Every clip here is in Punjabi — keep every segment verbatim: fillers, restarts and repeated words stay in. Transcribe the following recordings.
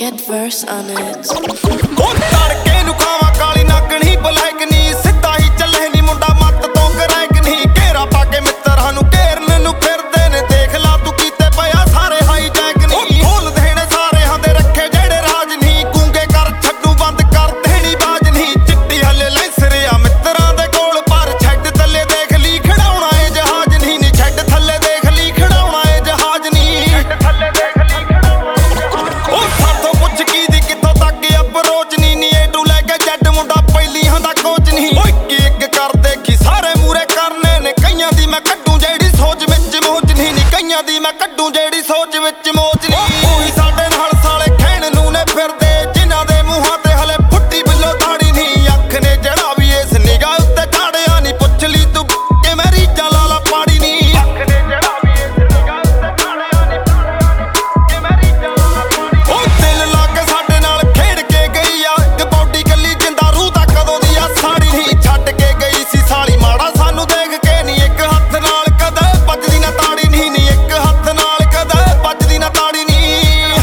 Get verse on it. ਉਹ ਤੜਕੇ ਨੂੰ ਖਾਵਾਂ ਕਾਲੀ ਨਾਗਣੀ ਬਲੈਕ ਨੀ ਸਿੱਧਾ ਹੀ ਚੱਲੇ ਨੀ ਮੁੰਡਾ ਮੱਤ ਤੋਂ ਕਰੈਕ ਨਹੀਂ ਘੇਰਾ ਪਾ ਕੇ ਮਿੱਤਰਾਂ ਨੂੰ ਘੇਰਨ ਨੂੰ ਫਿਰਦੇ ਨੇ ਦੇਖ ਲਾ ਤੂੰ ਕੀਤੇ ਪਿਆ ਸਾਰੇ ਹਾਈ ਜੈਕ ਨਹੀਂ ਖੋਲ ਦੇਣੇ ਸਾਰਿਆਂ ਦੇ ਰੱਖੇ ਜਿਹੜੇ ਰਾਜ ਨਹੀਂ ਗੂੰਗੇ ਕਰ ਛੱਡੂ ਬੰਦ ਕਰ ਦੇਣੀ ਬਾਜ ਨਹੀਂ ਚਿੱਟੀ ਹਲੇ ਲੈਸਰਿਆ ਮਿੱਤਰਾਂ ਦੇ ਕੋਲ ਪਰ ਛੱਡ ਥੱਲੇ ਦੇਖ ਲਈ ਖੜਾਉਣਾ ਏ ਜਹਾਜ਼ ਨਹੀਂ ਨੀ ਛੱਡ ਥੱਲੇ ਦੇਖ ਲਈ ਖੜਾਉਣਾ ਏ ਜਹਾਜ਼ ਨਹੀਂ ਛੱਡ ਥੱਲੇ ਦੇਖ ਲਈ ਖੜਾਉਣਾ ਉਹ ਸਾਥੋਂ ਪੁੱਛ ਕੀ ਦੀ ਕਿੱਥੋਂ ਤੱਕ ਅਪਰੋਚ ਨਹੀਂ ਨੀ ਏ ਟੂ ਲੈ ਕੇ ਜੱਟ ਮੁੰਡਾ ਪਹਿਲੀਆਂ ਦਾ ਕੋਚ ਨਹੀਂ ਓਏ ਕੀ ਇੱਕ ਕਰ ਦੇਖੀ ਸਾਰੇ ਮੂਰੇ ਕਰਨੇ ਨੇ ਕਈਆਂ ਦੀ ਮੈਂ ਕੱਢੂ ਜਿਹੜੀ ਸੋਚ ਵਿੱਚ ਮੋਚ ਨਹੀਂ ਨੀ ਕਈਆਂ ਦੀ ਮੈਂ ਕੱਢੂ ਜਿਹੜੀ ਸੋਚ ਵਿੱਚ ਮੋਚ ਨਹੀਂ ਉਹੀ ਸਾਡੇ ਨਾਲ ਸਾਲੇ ਖੈਣ ਨੂੰ ਨੇ ਫਿਰਦੇ ਜਿਨ੍ਹਾਂ ਦੇ ਮੂੰਹਾਂ ਤੇ ਹਲੇ ਫੁੱਟੀ ਬਿੱਲੋ ਦਾੜੀ ਨਹੀਂ ਅੱਖ ਨੇ ਜਿਹੜਾ ਵੀ ਇਸ ਨਿਗਾਹ ਉੱਤੇ ਝਾੜਿਆ ਨਹੀਂ ਪੁੱਛ ਲਈ ਤੂੰ ਕਿ ਮੇਰੀ ਜਲਾਲਾ ਪਾੜੀ ਨਹੀਂ ਅੱਖ ਨੇ ਜਿਹੜਾ ਵੀ ਇਸ ਨਿਗਾਹ ਉੱਤੇ ਝਾੜਿਆ ਨਹੀਂ ਕਿ ਮੇਰੀ ਜਲਾਲਾ ਪਾੜੀ ਉਹ ਦਿਲ ਲਾ ਕੇ ਸਾਡੇ ਨਾਲ ਖੇਡ ਕੇ ਗਈ ਆ ਇੱਕ ਬੌਡੀ ਕੱਲੀ ਜਿੰਦਾ ਰੂਹ ਦਾ ਕਦੋਂ ਦੀ ਆ ਸਾੜੀ ਨਹੀਂ ਛੱਡ ਕੇ ਗਈ ਸੀ ਸਾਲੀ ਮਾੜਾ ਸਾਨੂੰ ਦੇਖ ਕੇ ਨਹੀਂ ਇੱਕ ਹੱਥ ਨਾਲ ਕਦੇ ਵੱਜਦੀ ਨਾ ਤਾੜੀ ਨਹੀਂ ਨੀ ਇੱਕ ਹੱਥ ਨਾਲ ਕਦੇ ਵੱਜਦੀ ਨਾ ਤਾੜੀ ਨਹੀਂ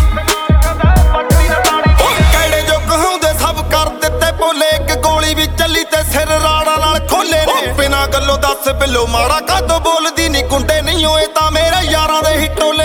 ਉਹ ਕਿਹੜੇ ਜੋ ਕਹਾਉਂਦੇ ਸਭ ਕਰ ਦਿੱਤੇ ਭੋਲੇ ਇੱਕ ਗੋਲੀ ਵੀ ਚੱਲੀ ਤੇ ਸਿਰ ਰਾੜਾ ਨਾਲ ਖੋਲੇ ਨੇ ਬਿਨਾਂ ਗੱਲੋਂ ਦੱਸ ਬਿੱਲੋ ਮਾੜਾ ਕਾਦੋਂ ਬੋਲਦੀ ਨਹੀਂ ਗੁੰਡੇ ਨਹੀਂ ਹੋਏ ਤਾਂ ਮੇਰੇ ਯਾਰਾਂ ਦੇ ਹੀ ਟੋਲੇ